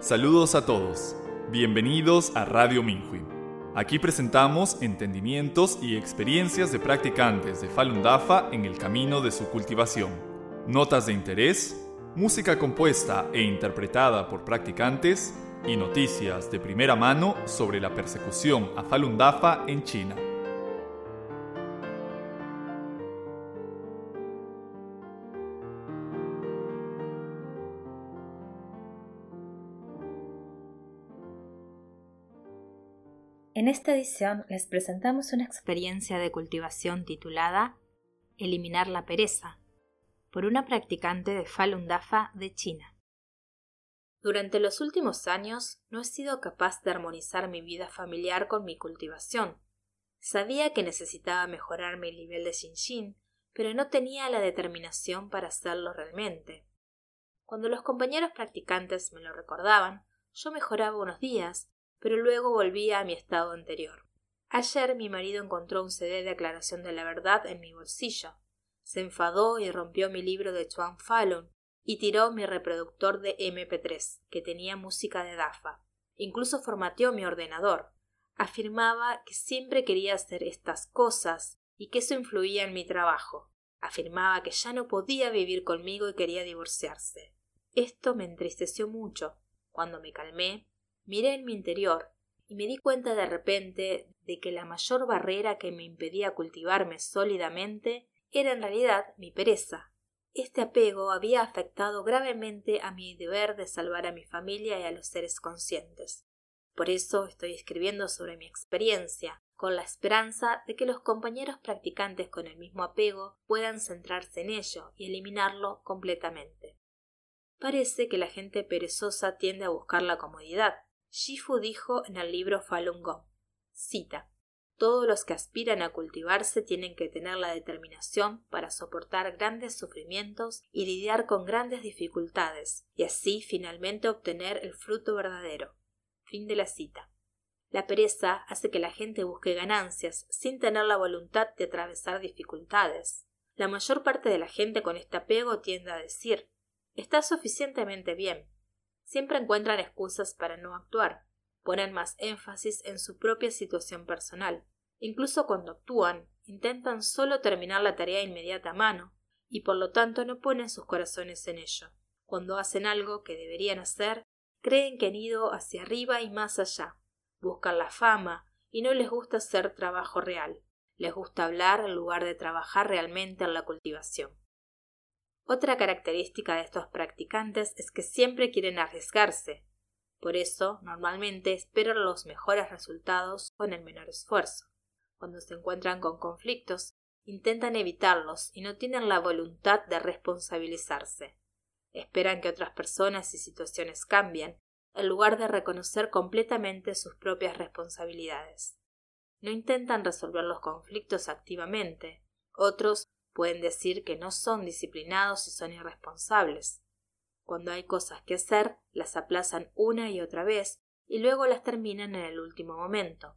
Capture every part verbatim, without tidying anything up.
Saludos a todos. Bienvenidos a Radio Minhui. Aquí presentamos entendimientos y experiencias de practicantes de Falun Dafa en el camino de su cultivación. Notas de interés, música compuesta e interpretada por practicantes y noticias de primera mano sobre la persecución a Falun Dafa en China. En esta edición les presentamos una experiencia de cultivación titulada Eliminar la pereza, por una practicante de Falun Dafa de China. Durante los últimos años no he sido capaz de armonizar mi vida familiar con mi cultivación. Sabía que necesitaba mejorar mi nivel de Xinxin, pero no tenía la determinación para hacerlo realmente. Cuando los compañeros practicantes me lo recordaban, yo mejoraba unos días, pero luego volvía a mi estado anterior. Ayer mi marido encontró un C D de aclaración de la verdad en mi bolsillo. Se enfadó y rompió mi libro de Chuan Falun y tiró mi reproductor de eme pe tres, que tenía música de Dafa. Incluso formateó mi ordenador. Afirmaba que siempre quería hacer estas cosas y que eso influía en mi trabajo. Afirmaba que ya no podía vivir conmigo y quería divorciarse. Esto me entristeció mucho. Cuando me calmé, miré en mi interior y me di cuenta de repente de que la mayor barrera que me impedía cultivarme sólidamente era en realidad mi pereza. Este apego había afectado gravemente a mi deber de salvar a mi familia y a los seres conscientes. Por eso estoy escribiendo sobre mi experiencia, con la esperanza de que los compañeros practicantes con el mismo apego puedan centrarse en ello y eliminarlo completamente. Parece que la gente perezosa tiende a buscar la comodidad. Shifu dijo en el libro Falun Gong, cita, «Todos los que aspiran a cultivarse tienen que tener la determinación para soportar grandes sufrimientos y lidiar con grandes dificultades, y así finalmente obtener el fruto verdadero». Fin de la cita. La pereza hace que la gente busque ganancias sin tener la voluntad de atravesar dificultades. La mayor parte de la gente con este apego tiende a decir, «Está suficientemente bien». Siempre encuentran excusas para no actuar, ponen más énfasis en su propia situación personal. Incluso cuando actúan, intentan solo terminar la tarea inmediata a mano, y por lo tanto no ponen sus corazones en ello. Cuando hacen algo que deberían hacer, creen que han ido hacia arriba y más allá. Buscan la fama, y no les gusta hacer trabajo real. Les gusta hablar en lugar de trabajar realmente en la cultivación. Otra característica de estos practicantes es que siempre quieren arriesgarse. Por eso, normalmente esperan los mejores resultados con el menor esfuerzo. Cuando se encuentran con conflictos, intentan evitarlos y no tienen la voluntad de responsabilizarse. Esperan que otras personas y situaciones cambien, en lugar de reconocer completamente sus propias responsabilidades. No intentan resolver los conflictos activamente. Otros pueden decir que no son disciplinados y son irresponsables. Cuando hay cosas que hacer, las aplazan una y otra vez y luego las terminan en el último momento.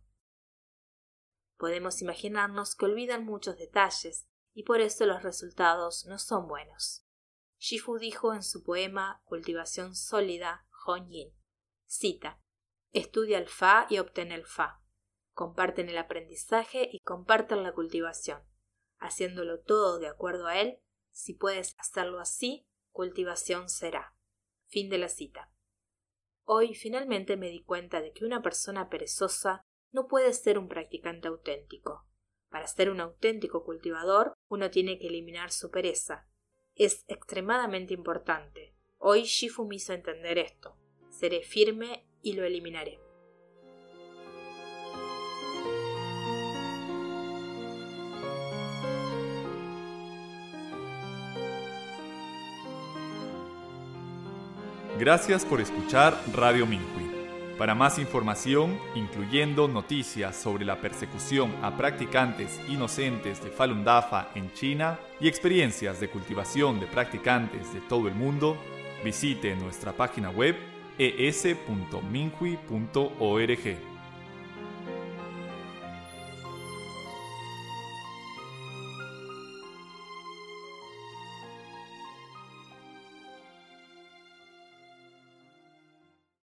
Podemos imaginarnos que olvidan muchos detalles y por eso los resultados no son buenos. Shifu dijo en su poema Cultivación sólida, Hong Yin, cita, «Estudia el Fa y obtén el Fa. Comparten el aprendizaje y comparten la cultivación. Haciéndolo todo de acuerdo a él, si puedes hacerlo así, cultivación será». Fin de la cita. Hoy finalmente me di cuenta de que una persona perezosa no puede ser un practicante auténtico. Para ser un auténtico cultivador, uno tiene que eliminar su pereza. Es extremadamente importante. Hoy Shifu me hizo entender esto. Seré firme y lo eliminaré. Gracias por escuchar Radio Minhui. Para más información, incluyendo noticias sobre la persecución a practicantes inocentes de Falun Dafa en China y experiencias de cultivación de practicantes de todo el mundo, visite nuestra página web e s punto minhui punto org.